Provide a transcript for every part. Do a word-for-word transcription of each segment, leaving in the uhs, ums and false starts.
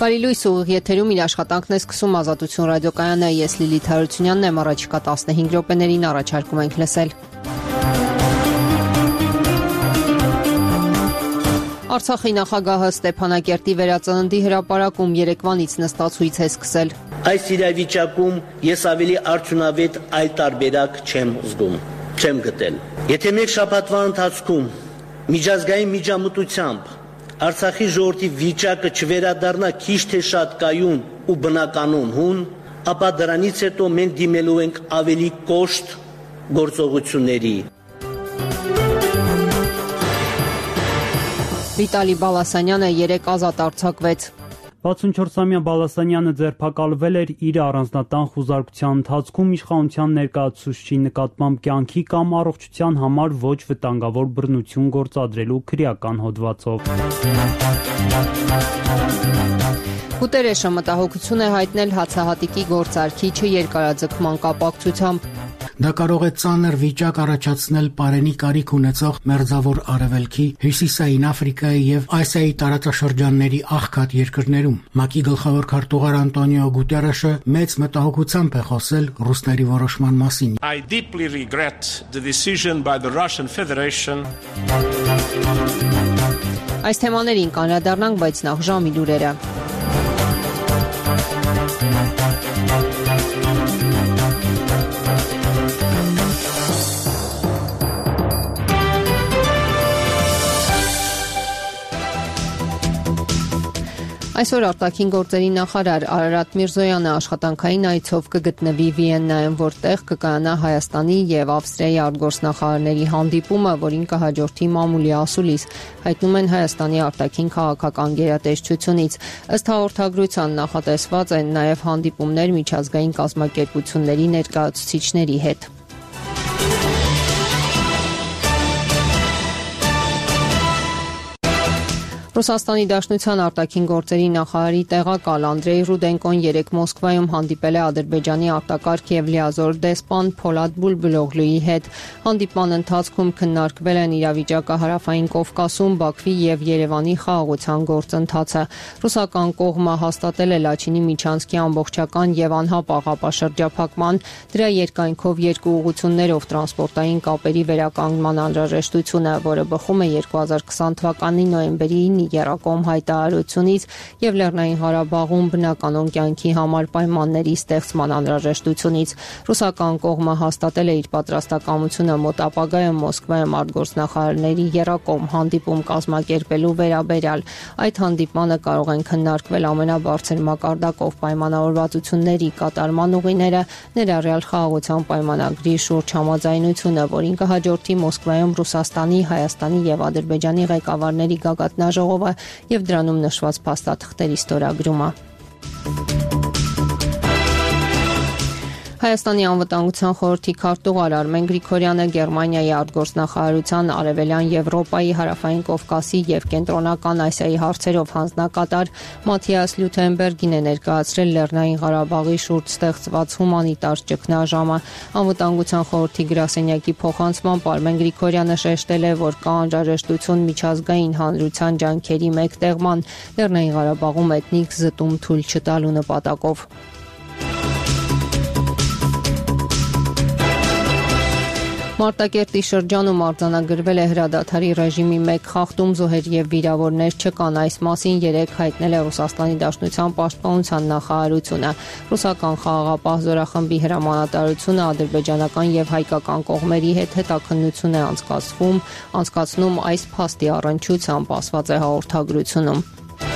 Բարի լույս, ուղիղ եթերում իր աշխատանքն է սկսում Ազատություն ռադիոկայանը, ես Լիլիթ Հարությունյանն եմ, առաջիկա տասնհինգ րոպեներին առաջարկում ենք լսել։ Արցախի նախագահը Ստեփանակերտի վերածննդի հրապարակում երեկվանից նստացույց է սկսել։ Այս իրավիճակում ես ավելի արդյունավետ այլ տարբերակ չեմ զգում, չեմ գտել։ Եթե մեկ շաբաթվա ընթացքում միջազգային միջամտությամբ Արցախի ժողովրդի վիճակը չվերադառնա քիչ թե շատ կայուն ու բնականon հուն, ապա դրանից հետո մենք դիմելու ենք ավելի կոշտ գործողությունների։ Վիտալի Բալասանյանը երեկ ազատ արձակվեց։ վաթսունչորսամյա Բալասանյանը ձերբակալվել էր իր առանձնատան խուզարկության ընթացքում իշխանության ներկայացուցչի նկատմամբ կյանքի կամ առողջության համար ոչ վտանգավոր բռնություն գործադրելու քրեական հոդվածով։ Գուտերեշը մտահոգություն է հայտնել հացահատիկի գործարքիչը երկարաձգման կապակցությամբ։ Դա կարող է ծանր վիճակ առաջացնել Պարենի կարիք ունեցող Մերձավոր Արևելքի, Հյուսիսային Աֆրիկայի եւ Ասիայի տարածաշրջանների աղքատ երկրներում։ ՄԱԿ-ի գլխավոր քարտուղար Անտոնիո Գուտերեշը մեծ մտահոգությամբ է խոսել ռուսների որոշման մասին։ I deeply regret the decision by the Russian Federation. Այս թեմաներին կանրադառնանք, բայց նախ ժամի լուրերը։ Այսօր արտաքին գործերի նախարար Արարատ Միրզոյանը աշխատանքային այցով կգտնվի Վիեննայում, որտեղ կկայանա Հայաստանի եւ Ավստրիայի արտգործնախարարների հանդիպումը, որին կհաջորդի մամուլի ասուլիս, հայտնում են Հայաստանի արտաքին քաղաքական գերատեսչությունից։ Ըստ հաղորդագրության նախատեսված են նաեւ հանդիպումներ միջազգային կազմակերպությունների ներկայացուցիչների հետ։ Ռուսաստանի Դաշնության արտաքին գործերի նախարարի տեղակալ Անդրեյ Ռուդենկոն երեկ Մոսկվայում հանդիպել է Ադրբեջանի արտակարգ եւ լիազոր դեսպան Փոլադ Բուլբուլօղլուի հետ։ Հանդիպման ընթացքում քննարկվել են իրավիճակը Հարավային Կովկասում, Բաքվի եւ Երևանի խաղաղության գործընթացը։ Ռուսական կողմը հաստատել է Լաչինի միջանցքի ամբողջական եւ անհապաղ ապաշրջափակման, դրա երկայնքով երկու ուղղություններով տրանսպորտային կապերի վերականգնման անհրաժեշտությունը, որը բխում է երկու հազար քսան թվականի նոյեմբերի Երակոմ հայտարարությունից եւ Լեռնային Ղարաբաղում բնականon կյանքի համար պայմանների ստեղծման անհրաժեշտությունից։ Ռուսական կողմը հաստատել է իր պատրաստակամությունը մոտ ապագայում Մոսկվայում արտգործնախարարների Երակոմ հանդիպում կազմակերպելու վերաբերյալ։ Այդ հանդիպմանը կարող են քննարկվել ամենաբարձր մակարդակով պայմանավորվածությունների կատարման ուղիները, ներառյալ խաղաղության պայմանագրի շուրջ համաձայնությունը, որին կհաջորդի Մոսկվայում Ռուսաստանի, Հայաստանի եւ Ադրբեջանի ղեկավարների գագաթնաժողով եւ դրանում նշված փաստաթղթերի ստորագրումը։ Հայաստանի անվտանգության խորհրդի քարտուղար Արմեն Գրիգորյանը Գերմանիայի արտգործնախարարության Արևելյան Եվրոպայի, Հարավային Կովկասի եւ Կենտրոնական Ասիայի հարցերով հանձնակատար Մաթիաս Լյութենբերգին է ներկայացրել Լեռնային Ղարաբաղի շուրջ ստեղծված հումանիտար ճգնաժամը։ Անվտանգության խորհրդի գրասենյակի փոխանցմամբ Արմեն Գրիգորյանը շեշտել է, որ կա անհրաժեշտություն միջազգային հանրության ջանքերի մեկտեղման Լեռնային Ղարաբաղում էթնիկ զտում թույլ չտալու նպատակով։ Մարտակերտի շրջանում արձանագրվել է հրադադարի ռեժիմի մեկ խախտում, զոհեր եւ վիրավորներ չկան։ Այս մասին երեկ հայտնել է Ռուսաստանի Դաշնության պաշտպանության նախարարությունը։ Ռուսական խաղաղապահ զորախմբի հրամանատարությունը ադրբեջանական եւ հայկական կողմերի հետ հետաքննություն է անցկացվում, անցկացնում այս փաստի առնչությամբ, ասված է հաղորդագրությունում։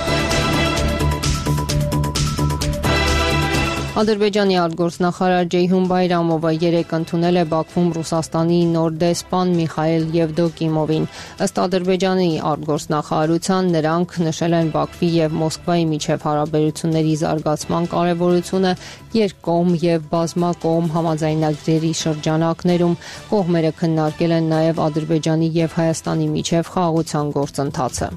Ադրբեջանի արտգործնախարար Ջեյհուն Բայրամովը երեկ ընդունել է Բաքվում Ռուսաստանի նոր դեսպան Միխայել Եվդոկիմովին։ Ըստ Ադրբեջանի արտգործնախարարության նրանք նշել են Բաքվի եւ Մոսկվայի միջև հարաբերությունների զարգացման կարեւորությունը երկկողմ եւ բազմակողմ համաձայնագրերի շրջանակներում։ Կողմերը քննարկել են նաեւ Ադրբեջանի եւ Հայաստանի միջև խաղաղության գործընթացը։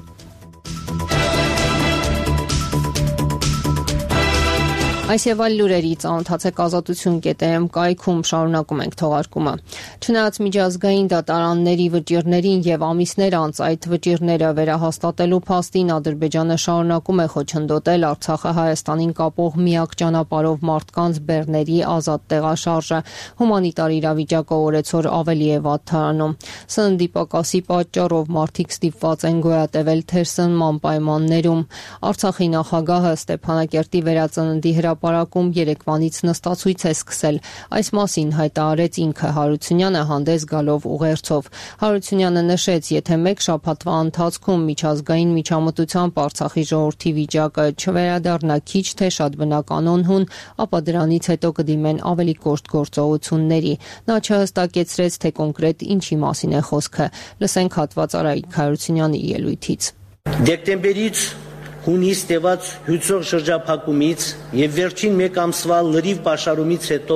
Այս եւ այլ լուրերի ծանոթացեք ազատություն կետ է էմ կայքում, շարունակում ենք թողարկումը։ Չնայած միջազգային դատարանների վճիռներին եւ ամիսներ անց այդ վճիռները վերահաստատելու փաստին Ադրբեջանը շարունակում է խոչընդոտել Արցախը Հայաստանին կապող միակ ճանապարհով մարդկանց բեռների ազատ տեղաշարժը, հումանիտար իրավիճակը օրեցօր ավելի է վատթարանում։ Սննդի պակասի պատճառով մարդիկ ստիպված են գոյատևել թերսնման պայմաններում։ Արցախի նախագահը Ստեփանակերտի վերածննդի հրապարակում երեկվանից նստացույց է սկսել։ Այս մասին հայտարարեց ինքը Հարությունյանը հանդես գալով ուղերձով։ Հարությունյանը նշեց, եթե մեկ շաբաթվա ընթացքում միջազգային միջամտությամբ Արցախի ժողովրդի վիճակը չվերադառնա քիչ թե շատ բնականon հուն, ապա դրանից հետո կդիմեն ավելի կոշտ գործողությունների։ Նա չհստակեցրեց, թե կոնկրետ ինչի մասին է խոսքը։ Լսենք հատված Արայիկ Հարությունյանի ելույթից։ Դեկտեմբերից հունիս տևած հյուսող շրջափակումից եւ վերջին մեկ ամսվա լրիվ պաշարումից հետո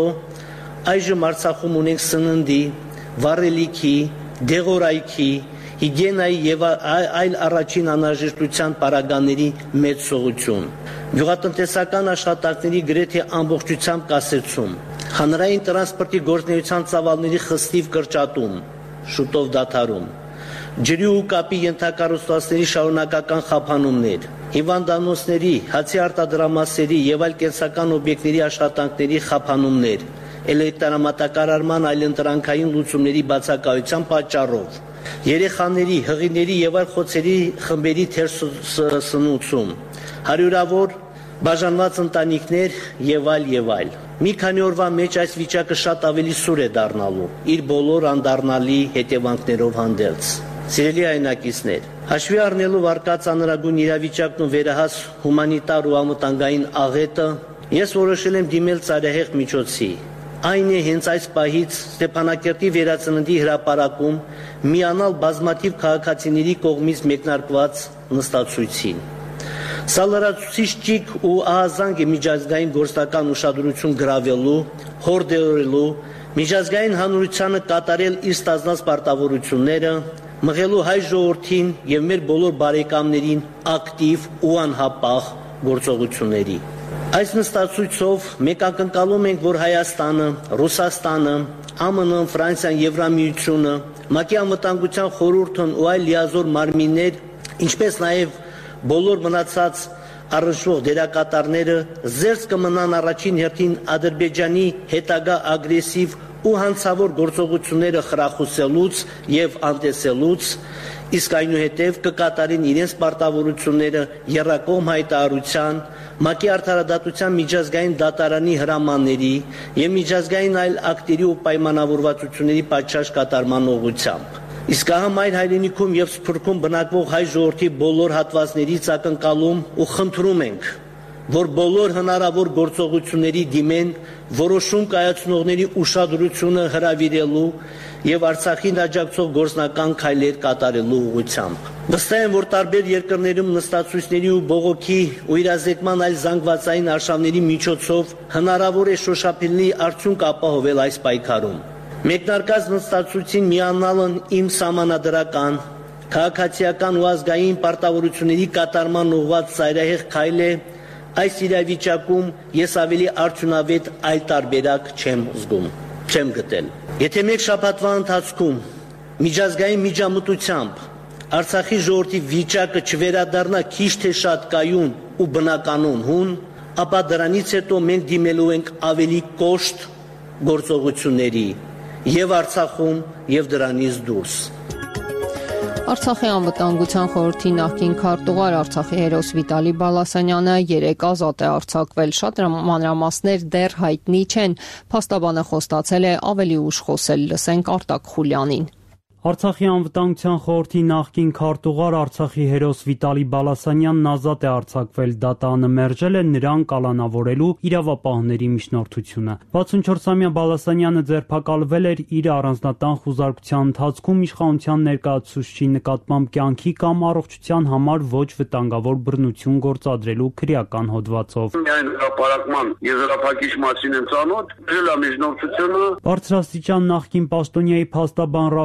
այժմ Արցախում ունենք սննդի, վառելիքի, դեղորայքի, հիգիենայի եւ այլ առաջին անհրաժեշտության պարագաների մեծ սողություն։ Գյուղատնտեսական աշխատանքների գրեթե ամբողջությամբ կասեցում, հանրային տրանսպորտի գործունեության ծավալների խստիվ կրճատում, շուտով դադարում, ջրի ու կապի ենթակառուցվածքների շարունակական խափանումներ, հիվանդանոցների, հացի արտադրամասերի եւ այլ կենսական օբյեկտների աշխատանքների խափանումներ, էլեկտրամատակարարման այլընտրանքային լուծումների բացակայության պատճառով, երեխաների, հղիների եւ այլ խոցերի խմբերի թերսնուցում, հարյուրավոր բաժանված ընտանիքներ եւ այլ եւ այլ։ Մի քանի օրվա մեջ այս վիճակը շատ ավելի սուր է դառնալու, իր բոլոր անդառնալի հետևանքներով հանդերձ։ Սիրելի հայրենակիցներ, հաշվի առնելով առկա ծանրագույն իրավիճակն ու վերահաս հումանիտար ու անվտանգային աղետը, ես որոշել եմ դիմել ծայրահեղ միջոցի։ Այն է հենց այս պահից Ստեփանակերտի վերածննդի հրապարակում միանալ բազմաթիվ քաղաքացիների կողմից մեկնարկված նստացույցին։ Սա լրացուցիչ ճիգ ու ահազանգ է միջազգային գործնական ուշադրություն գրավելու, հորդորելու, միջազգային հանրությանը կատարել իր ստանձնած պարտավորությունները, մղելու հայ ժողովրդին եւ մեր բոլոր բարեկամներին ակտիվ ու անհապաղ գործողությունների։ Այս նստացույցով մենք ակնկալում ենք, որ Հայաստանը, Ռուսաստանը, Α Մ Ն, Ֆրանսիան, Եվրամիությունը, ՄԱԿ-ի անվտանգության խորհուրդն ու այլ լիազոր մարմիններ, ինչպես նաեւ բոլոր մնացած առնչվող դերակատարները զերծ կմնան առաջին հերթին Ադրբեջանի հետագա ագրեսիվ ու հանցավոր գործողությունները խրախուսելուց եւ անտեսելուց, իսկ այնուհետև կկատարեն իրենց պարտավորությունները եռակողմ հայտարարության, ՄԱԿ-ի արդարադատության միջազգային դատարանի հրամանների եւ միջազգային այլ ակտերի ու պայմանավորվածությունների պատշաճ կատարման ուղղությամբ։ Իսկ համայր հայրենիքում եւ Սփյուռքում բնակվող հայ ժողովրդի բոլոր հատվածներից ակնկալում ու խնդրում ենք, որ բոլոր հնարավոր գործողությունների դիմեն որոշում կայացնողների ուշադրությունը հրավիրելու եւ Արցախին աջակցող գործնական քայլեր կատարելու ուղղությամբ։ Վստահ եմ, որ տարբեր երկրներում նստածույցների ու բողոքի ու իրազեկման այլ զանգվածային արշավների միջոցով հնարավոր է շոշափելի արդյունք ապահովել այս պայքարում։ Մեկնարկած նստածույցին միանալն իմ սահմանադրական, քաղաքացիական ու ազգային պարտավորությունների կատարման ուղղված ծայրահեղ քայլ է, այս իրավիճակում ես ավելի արդյունավետ այլ տարբերակ չեմ զգում, չեմ գտել։ Եթե մեկ շաբաթվա ընթացքում միջազգային միջամտությամբ Արցախի ժողովրդի վիճակը չվերադառնա քիչ թե շատ կայուն ու բնականon հուն, ապա դրանից հետո մենք դիմելու ենք ավելի կոշտ գործողությունների եւ Արցախում եւ դրանից դուրս։ Արցախի անվտանգության խորհրդի նախկին քարտուղար Արցախի հերոս Վիտալի Բալասանյանը երեկ ազատ է արձակվել։ Շատ մանրամասներ դեռ հայտնի չեն։ Փաստաբանը խոստացել է ավելի ուշ խոսել։ Լսենք Արտակ Խուլյանին։ Արցախի անվտանգության խորհրդի նախկին քարտուղար Արցախի հերոս Վիտալի Բալասանյանն ազատ է արձակվել, դատանը մերժել է նրան կալանավորելու իրավապահների միջնորդությունը։ վաթսունչորսամյա Բալասանյանը ձերբակալվել էր իր առանձնատան խուզարկության ընթացքում իշխանության ներկայացուցչի նկատմամբ կյանքի կամ առողջության համար ոչ վտանգավոր բռնություն գործադրելու քրեական հոդվածով։ Միայն հրապարակման եւ հրապակիչ մասին են ծանոթ, դրել է միջնորդությունը։ Բարձրաստիճան նախկին պաշտոնյայի փաստաբան Ռաֆայել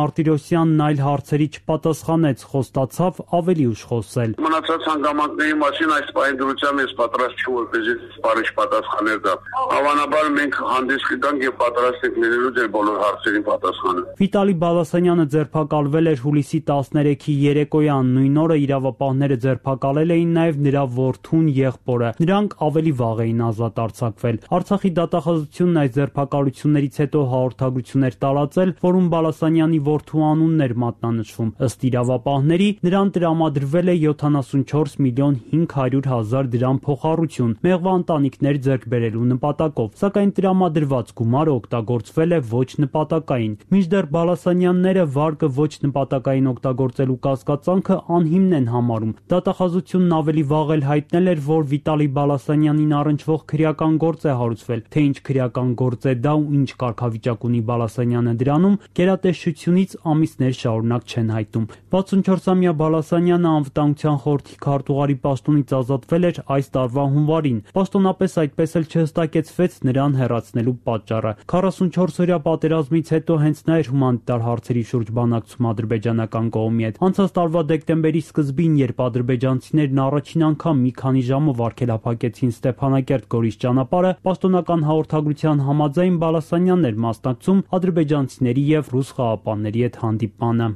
Մարտիրոսյանն այլ հարցերի չպատասխանեց, խոստացավ ավելի ուշ խոսել։ Մնացած հանգամանքների մասին այս պահին դրությամբ ես պատրաստ չեմ, որպեսզի սպառիչ պատասխաներ տա։ Հավանաբար մենք հանդես կգանք եւ պատրաստ ենք ներելու ձեր բոլոր հարցերին պատասխանը։ Վիտալի Բալասանյանը ձերբակալվել էր հուլիսի տասներեքի երեկոյան, նույն օրը իրավապահները ձերբակալել էին նաև նրա որդուն, եղբորը։ Նրանք ավելի վաղ էին ազատ արձակվել։ Արցախի դատախազությունն այս ձերբակալություններից հետո հաղորդագրություն էր տարածել, որում Բալասանյանի որդու անունն էր մատնանշվում։ Ըստ իրավապահների, նրան տրամադրվել է յոթանասունչորս միլիոն հինգ հարյուր հազար դրամ փոխառություն մեղվա ընտանիքներ ձեռք բերելու նպատակով, սակայն տրամադրված գումարը օգտագործվել է ոչ նպատակային։ Մինչդեռ Բալասանյանները վարկը ոչ նպատակային օգտագործելու կասկածանքը անհիմն են համարում։ Դատախազությունն ավելի վաղ էլ հայտնել էր, որ Վիտալի Բալասանյանին առնչվող քրեական գործ է հարուցվել, թե ինչ քրեական գործ է դա ու ինչ կարգավիճակ ունի Բալասանյանը դրանում, գերատեսչությունից ամիսներ շարունակ չեն հայտում։ վաթսունչորսամյա Բալասանյանը անվտանգության խորհրդի քարտուղարի պաշտոնից ազատվել էր այս տարվա հունվարին։ Պաշտոնապես այդպես էլ չհստակեցվեց նրան հեռացնելու պատճառը։ քառասունչորսօրյա պատերազմից հետո հենց նա էր հումանիտար հարցերի շուրջ բանակցում ադրբեջանական կողմի հետ։ Անցած տարվա դեկտեմբերի սկզբին, երբ ադրբեջանցիներն առաջին անգամ մի քանի ժամով արգելափակեցին Ստեփանակերտ Գորիս ճանապարհը, պաշտոնական հաղորդագրության համաձայն Բալասանյանն էր մասնակցում ադրբեջանցիների եւ ռուս խաղապանների հետ հանդիպմանը։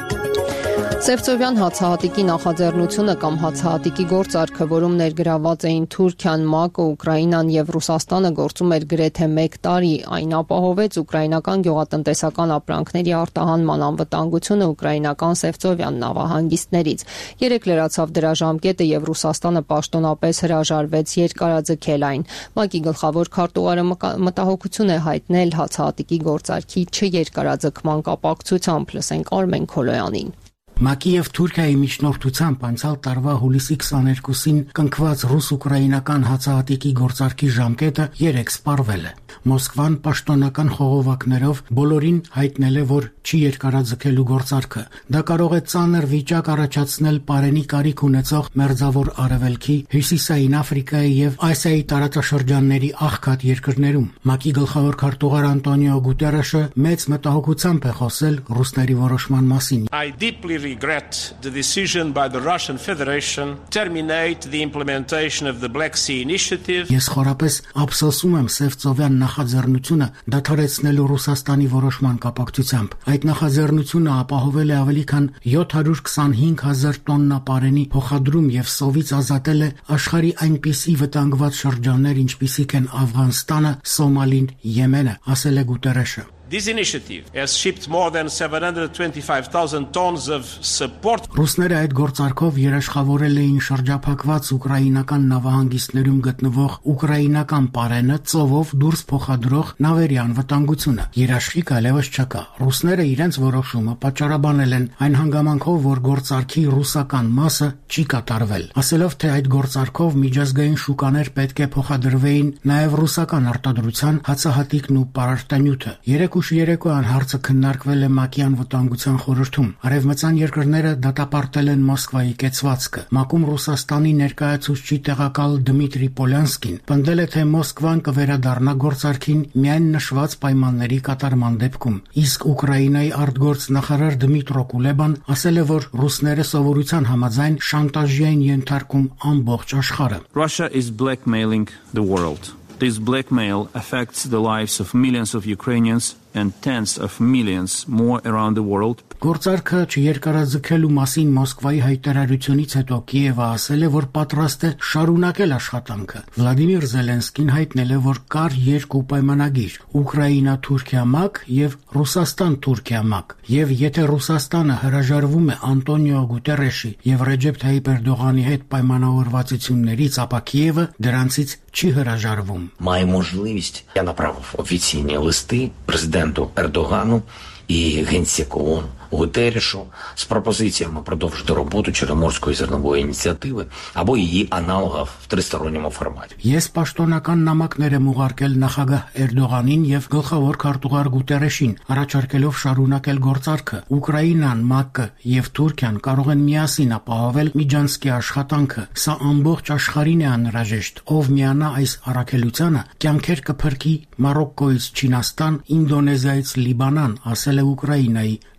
Սևծովյան հացահատիկի նախաձեռնությունը կամ հացահատիկի գործարքը, որում ներգրաված էին Թուրքիան, ՄԱԿ-ը, Ուկրաինան եւ Ռուսաստանը, գործում էր գրեթե մեկ տարի։ Այն ապահովեց ուկրաինական գյուղատնտեսական ապրանքների արտահանման անվտանգությունը ուկրաինական Սևծովյան նավահանգիստներից։ Երեք լրացավ դրա ժամկետը եւ Ռուսաստանը պաշտոնապես հրաժարվեց երկարաձգել այն։ ՄԱԿ-ի գլխավոր քարտուղարը մտահոգություն է հայտնել հացահատիկի գործարքի չերկարաձգման կապակցությամբ։ Լսենք Արմեն Քոլոյանին։ ՄԱԿ-ի եւ Թուրքիայի միջնորդությամբ անցյալ տարվա հուլիսի քսաներկուսին կնքված ռուս-ուկրաինական հացահատիկի գործարքի ժամկետը երեք սպառվել է։ Մոսկվան պաշտոնական խողովակներով բոլորին հայտնել է, որ չի երկարաձգելու գործարքը։ Դա կարող է ծանր վիճակ առաջացնել Պարենի կարիք ունեցող Մերձավոր Արևելքի, Հյուսիսային Աֆրիկայի եւ Ասիայի տարածաշրջանների աղքատ երկրներում։ ՄԱԿ-ի գլխավոր քարտուղար Անտոնիո Գուտերեշը մեծ մտահոգությամբ է խոսել ռուսների որոշման մասին։ I deeply regret the decision by the Russian Federation to terminate the implementation of the Black Sea Initiative. Ես խորապես ափսոսում եմ Սևծովյան նախաձեռնությունը դադարեցնելու Ռուսաստանի որոշման կապակցությամբ։ Այդ նախաձեռնությունը ապահովել է ավելի քան յոթ հարյուր քսանհինգ հազար տոննա պարենի փոխադրում եւ սովից ազատել է աշխարհի այնպիսի վտանգված շրջաններ, ինչպիսիք են Աֆղանստանը, Սոմալին, Եմենը, ասել է Գուտերեշը։ This initiative has shipped more than seven hundred twenty-five thousand tons of support. Ռուսները այդ գործարքով երաշխավորել էին շրջափակված ուկրաինական նավահանգիստներում գտնվող ուկրաինական պարենը ծովով դուրս փոխադրող նավերի անվտանգությունը։ Երաշխիք այլևս չկա։ Ռուսները իրենց որոշումը պատճառաբանել են այն հանգամանքով, որ գործարքի ռուսական մասը չի կատարվել, ասելով, թե այդ գործարքով միջազգային շուկաներ պետք է փոխադրվեին նաև ռուսական արտադրության հացահատիկն ու պարարտանյութը։ Երեք ուշ երեկոյան հարցը քննարկվել է ՄԱԿ-ի անվտանգության խորհրդում։ Արևմտյան երկրները դատապարտել են Մոսկվայի կեցվածքը։ ՄԱԿ-ում Ռուսաստանի ներկայացուցիչ տեղակալ Դմիտրի Պոլյանսկին պնդել է, թե Մոսկվան կվերադառնա գործարքին միայն նշված պայմանների կատարման դեպքում։ Իսկ Ուկրաինայի արտգործ նախարար Դմիտրո Կուլեբան ասել է, որ ռուսները սովորության համաձայն շանտաժի են ենթարկում ամբողջ աշխարհը։ Russia is blackmailing the world. This blackmail affects the lives of millions of Ukrainians and tens of millions more around the world. Գործարքը չերկարաձգելու մասին Մոսկվայի հայտարարությունից հետո Կիևը ասել է, որ պատրաստ է շարունակել աշխատանքը։ Վլադիմիր Զելենսկին հայտնել է, որ կար երկու պայմանագիր՝ Ուկրաինա-Թուրքիա ՄԱԿ եւ Ռուսաստան-Թուրքիա ՄԱԿ, եւ եթե Ռուսաստանը հրաժարվում է Անտոնիո Գուտերեշի եւ Ռեջեփ Թայիպ Էրդողանի հետ պայմանավորվածություններից, ապա Կիևը дրանցից չի հրաժարվում։ Має можливість, я направив офіційні листи президенту Ердогану і генсеку ООН Гутеррешу з пропозиціями продовжити роботу Чорноморської зернової ініціативи або її аналогів в тристоронньому форматі. Ես պաշտոնական նամակներ եմ ուղարկել նախագահ Էրդողանին եւ գլխավոր քարտուղար Գուտերեշին, առաջարկելով շարունակել գործարքը։ Ուկրաինան, ՄԱԿ-ը եւ Թուրքիան կարող են միասին ապահովել Միջանցքի աշխատանքը։ Սա ամբողջ աշխարհին է անհրաժեշտ, ով միանա այս առաքելությանը, կյանքեր կփրկի Մարոկկոից Չինաստան, Ինդոնեզիայից Լիբանան, ասել է Ուկրաինայի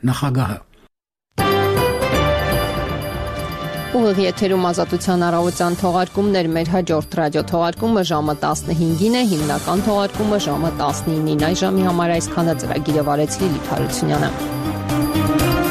նախագահը։ Ուղիղ եթերում Ազատության առավոտյան թողարկումներ, մեր հաջորդ ռադիո թողարկումը ժամը տասնհինգին է, հիմնական թողարկումը ժամը տասնինին։ Այս ժամի համար այսքանը, ծրագիրը վարեց Լիլիթ Հարությունյանը։